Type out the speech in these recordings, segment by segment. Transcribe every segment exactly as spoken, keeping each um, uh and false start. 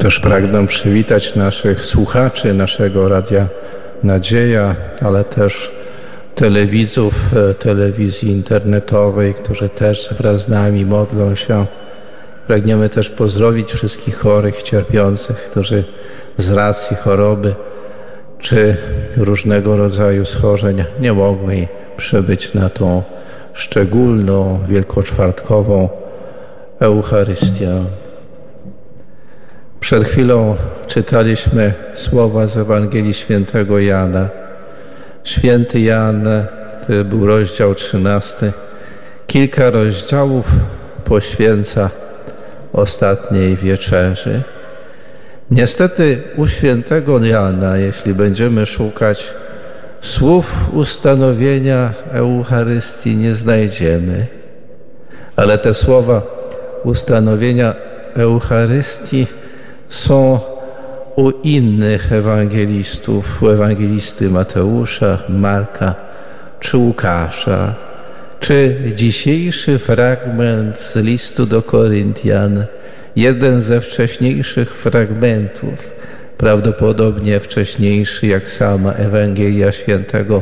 Też pragnę przywitać naszych słuchaczy naszego Radia Nadzieja, ale też telewidzów telewizji internetowej, którzy też wraz z nami modlą się. Pragniemy też pozdrowić wszystkich chorych, cierpiących, którzy z racji choroby czy różnego rodzaju schorzeń nie mogli przybyć na tą szczególną, wielkoczwartkową Eucharystię. Przed chwilą czytaliśmy słowa z Ewangelii Świętego Jana. Święty Jan, to był rozdział trzynasty, kilka rozdziałów poświęca ostatniej wieczerzy. Niestety u świętego Jana, jeśli będziemy szukać słów ustanowienia Eucharystii, nie znajdziemy. Ale te słowa ustanowienia Eucharystii są u innych ewangelistów, u ewangelisty Mateusza, Marka czy Łukasza, czy dzisiejszy fragment z listu do Koryntian, jeden ze wcześniejszych fragmentów, prawdopodobnie wcześniejszy jak sama Ewangelia Świętego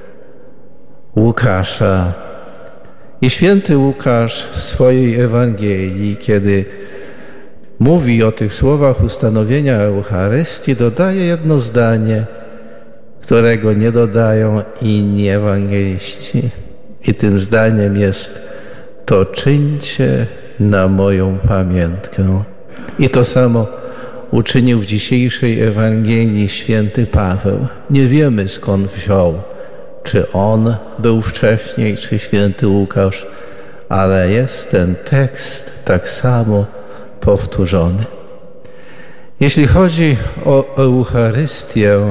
Łukasza. I święty Łukasz w swojej Ewangelii, kiedy mówi o tych słowach ustanowienia Eucharystii, dodaje jedno zdanie, którego nie dodają inni ewangeliści. I tym zdaniem jest: to czyńcie na moją pamiątkę. I to samo uczynił w dzisiejszej Ewangelii święty Paweł. Nie wiemy, skąd wziął, czy on był wcześniej, czy święty Łukasz, ale jest ten tekst tak samo powtórzony. Jeśli chodzi o Eucharystię,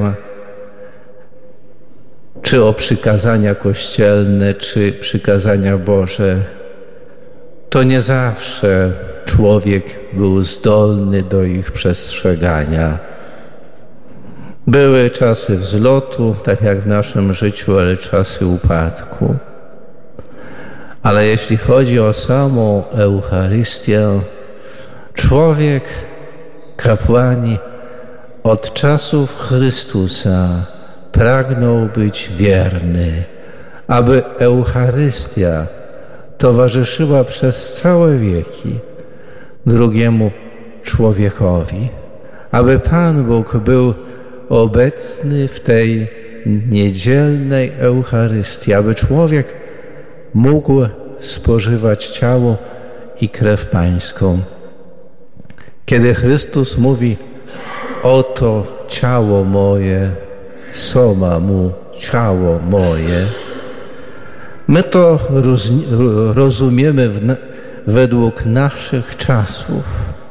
czy o przykazania kościelne, czy przykazania Boże, to nie zawsze człowiek był zdolny do ich przestrzegania. Były czasy wzlotu, tak jak w naszym życiu, ale czasy upadku. Ale jeśli chodzi o samą Eucharystię, człowiek, kapłani od czasów Chrystusa pragnął być wierny, aby Eucharystia towarzyszyła przez całe wieki drugiemu człowiekowi, aby Pan Bóg był obecny w tej niedzielnej Eucharystii, aby człowiek mógł spożywać ciało i krew Pańską. Kiedy Chrystus mówi: oto ciało moje, soma mu ciało moje, my to roz, rozumiemy w, według naszych czasów,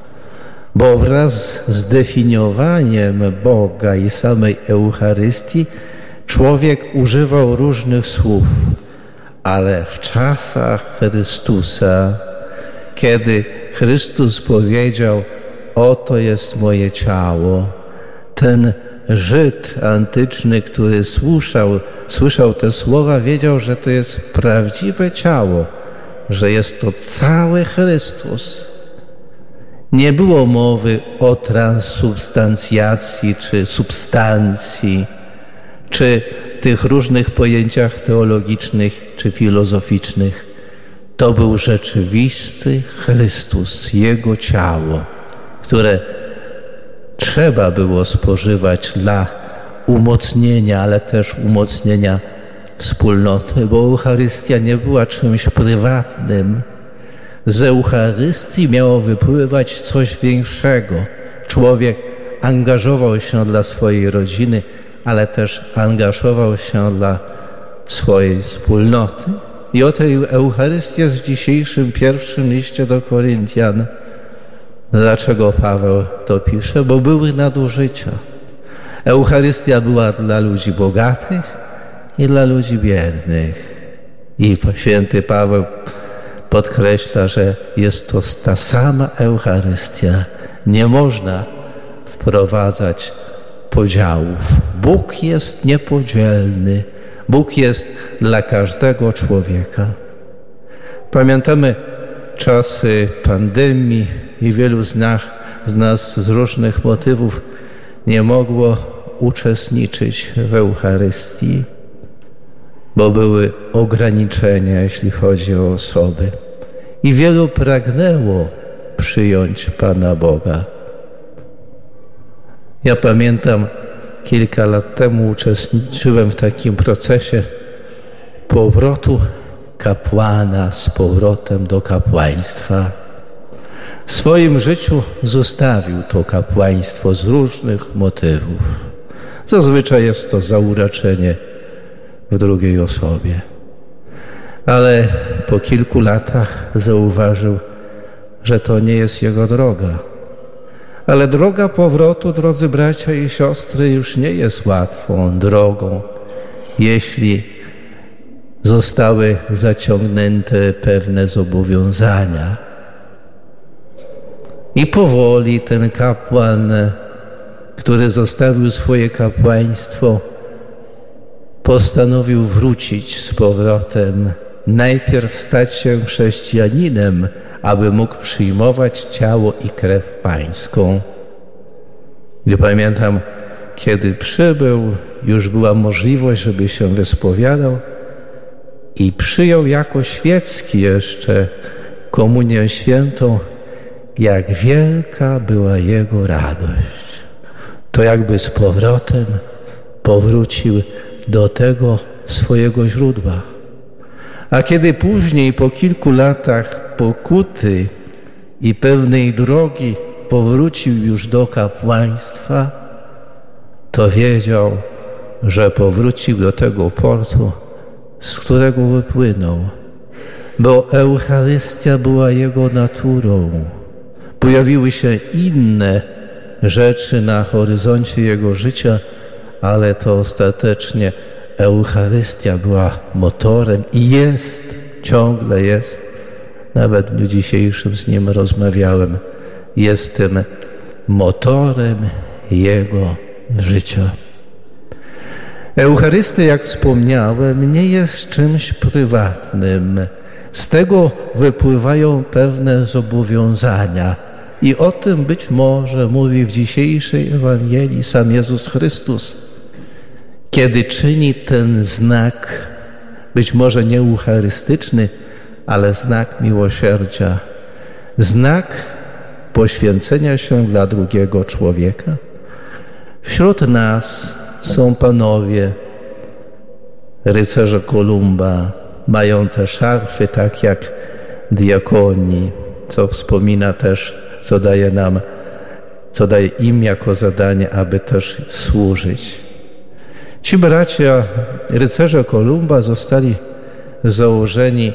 bo wraz z definiowaniem Boga i samej Eucharystii człowiek używał różnych słów, ale w czasach Chrystusa, kiedy Chrystus powiedział: oto jest moje ciało, ten Żyd antyczny, który słyszał, słyszał te słowa, wiedział, że to jest prawdziwe ciało, że jest to cały Chrystus. Nie było mowy o transsubstancjacji, czy substancji, czy tych różnych pojęciach teologicznych, czy filozoficznych. To był rzeczywisty Chrystus, Jego ciało, które trzeba było spożywać dla umocnienia, ale też umocnienia wspólnoty, bo Eucharystia nie była czymś prywatnym. Z Eucharystii miało wypływać coś większego. Człowiek angażował się dla swojej rodziny, ale też angażował się dla swojej wspólnoty. I o tej Eucharystii jest w dzisiejszym pierwszym liście do Koryntian. Dlaczego Paweł to pisze? Bo były nadużycia. Eucharystia była dla ludzi bogatych i dla ludzi biednych. I święty Paweł podkreśla, że jest to ta sama Eucharystia. Nie można wprowadzać podziałów. Bóg jest niepodzielny. Bóg jest dla każdego człowieka. Pamiętamy czasy pandemii, i wielu z nas, z nas z różnych motywów nie mogło uczestniczyć w Eucharystii, bo były ograniczenia, jeśli chodzi o osoby. I wielu pragnęło przyjąć Pana Boga. Ja pamiętam, kilka lat temu uczestniczyłem w takim procesie powrotu kapłana z powrotem do kapłaństwa. W swoim życiu zostawił to kapłaństwo z różnych motywów. Zazwyczaj jest to zauraczenie w drugiej osobie. Ale po kilku latach zauważył, że to nie jest jego droga. Ale droga powrotu, drodzy bracia i siostry, już nie jest łatwą drogą, jeśli zostały zaciągnięte pewne zobowiązania. I powoli ten kapłan, który zostawił swoje kapłaństwo, postanowił wrócić z powrotem, najpierw stać się chrześcijaninem, aby mógł przyjmować ciało i krew pańską. I pamiętam, kiedy przybył, już była możliwość, żeby się wyspowiadał i przyjął jako świecki jeszcze komunię świętą, jak wielka była jego radość. To jakby z powrotem powrócił do tego swojego źródła. A kiedy później, po kilku latach pokuty i pewnej drogi, powrócił już do kapłaństwa, to wiedział, że powrócił do tego portu, z którego wypłynął, bo Eucharystia była jego naturą. Pojawiły się inne rzeczy na horyzoncie jego życia, ale to ostatecznie Eucharystia była motorem i jest, ciągle jest. Nawet w dniu dzisiejszym z nim rozmawiałem. Jest tym motorem jego życia. Eucharystia, jak wspomniałem, nie jest czymś prywatnym. Z tego wypływają pewne zobowiązania. I o tym być może mówi w dzisiejszej Ewangelii sam Jezus Chrystus, kiedy czyni ten znak, być może nie eucharystyczny, ale znak miłosierdzia, znak poświęcenia się dla drugiego człowieka. Wśród nas są panowie, rycerze Kolumba, mają te szarfy, tak jak diakoni, co wspomina też, co daje nam, co daje im jako zadanie, aby też służyć. Ci bracia, rycerze Kolumba, zostali założeni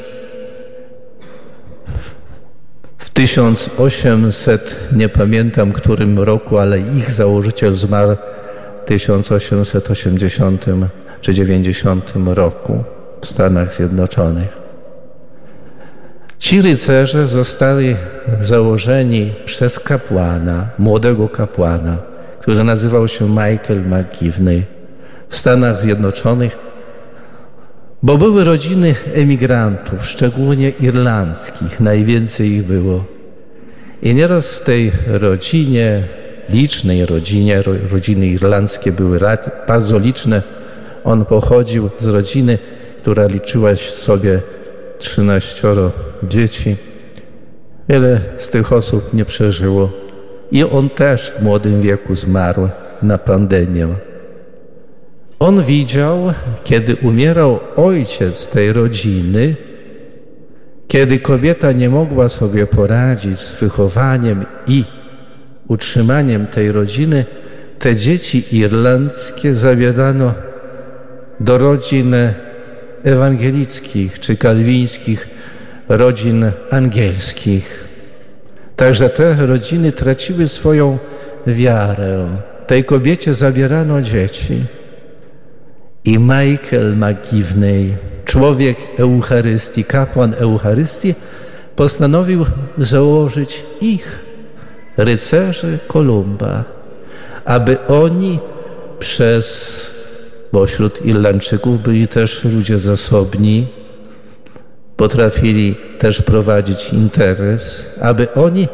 w tysiąc osiemset, nie pamiętam którym roku, ale ich założyciel zmarł w tysiąc osiemset osiemdziesiątym czy dziewięćdziesiątym roku w Stanach Zjednoczonych. Ci rycerze zostali założeni przez kapłana, młodego kapłana, który nazywał się Michael McGivney w Stanach Zjednoczonych, bo były rodziny emigrantów, szczególnie irlandzkich, najwięcej ich było. I nieraz w tej rodzinie, licznej rodzinie, rodziny irlandzkie były bardzo liczne. On pochodził z rodziny, która liczyła sobie trzynaścioro dzieci. Wiele z tych osób nie przeżyło. I on też w młodym wieku zmarł na pandemię. On widział, kiedy umierał ojciec tej rodziny, kiedy kobieta nie mogła sobie poradzić z wychowaniem i utrzymaniem tej rodziny, te dzieci irlandzkie zabierano do rodzin ewangelickich czy kalwińskich, rodzin angielskich. Także te rodziny traciły swoją wiarę. Tej kobiecie zabierano dzieci. I Michael McGivney, człowiek Eucharystii, kapłan Eucharystii, postanowił założyć ich, rycerzy Kolumba, aby oni przez, bo wśród Irlandczyków byli też ludzie zasobni, potrafili też prowadzić interes, aby oni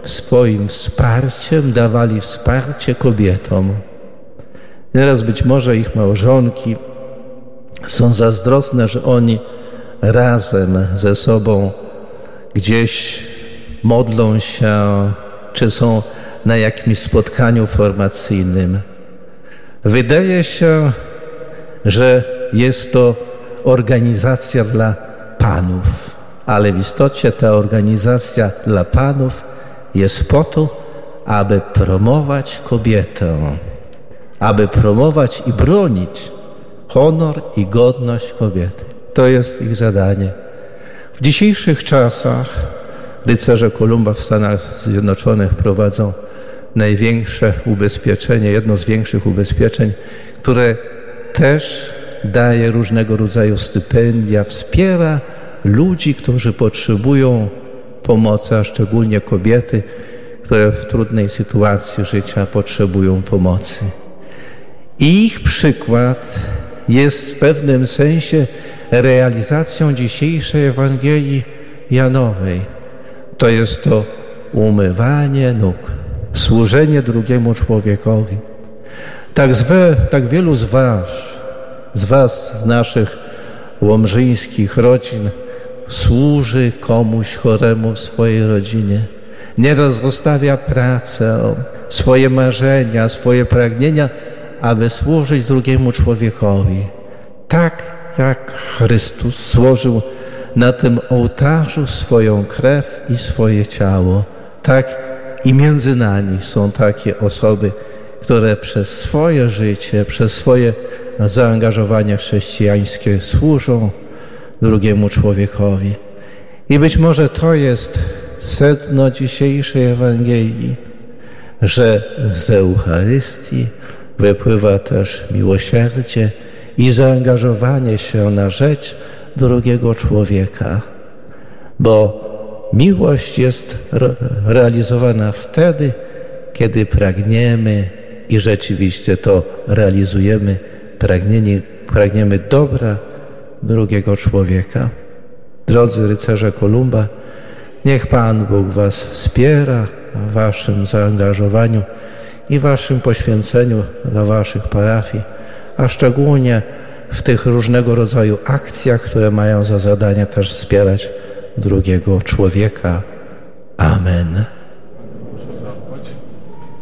swoim wsparciem dawali wsparcie kobietom. Nieraz być może ich małżonki są zazdrosne, że oni razem ze sobą gdzieś modlą się, czy są na jakimś spotkaniu formacyjnym. Wydaje się, że jest to organizacja dla panów, ale w istocie ta organizacja dla panów jest po to, aby promować kobietę, aby promować i bronić honor i godność kobiety. To jest ich zadanie. W dzisiejszych czasach rycerze Kolumba w Stanach Zjednoczonych prowadzą największe ubezpieczenie, jedno z większych ubezpieczeń, które też daje różnego rodzaju stypendia, wspiera ludzi, którzy potrzebują pomocy, a szczególnie kobiety, które w trudnej sytuacji życia potrzebują pomocy. I ich przykład jest w pewnym sensie realizacją dzisiejszej Ewangelii Janowej. To jest to umywanie nóg, służenie drugiemu człowiekowi. Tak, zwe, tak wielu z was, z was, z naszych łomżyńskich rodzin służy komuś choremu w swojej rodzinie. Nieraz zostawia pracę, swoje marzenia, swoje pragnienia, aby służyć drugiemu człowiekowi. Tak jak Chrystus złożył na tym ołtarzu swoją krew i swoje ciało, tak i między nami są takie osoby, które przez swoje życie, przez swoje zaangażowanie chrześcijańskie służą drugiemu człowiekowi. I być może to jest sedno dzisiejszej Ewangelii, że z Eucharystii wypływa też miłosierdzie i zaangażowanie się na rzecz drugiego człowieka. Bo miłość jest realizowana wtedy, kiedy pragniemy i rzeczywiście to realizujemy, pragnienie, pragniemy dobra drugiego człowieka. Drodzy rycerze Kolumba, niech Pan Bóg was wspiera w waszym zaangażowaniu i waszym poświęceniu dla waszych parafii, a szczególnie w tych różnego rodzaju akcjach, które mają za zadanie też wspierać drugiego człowieka. Amen.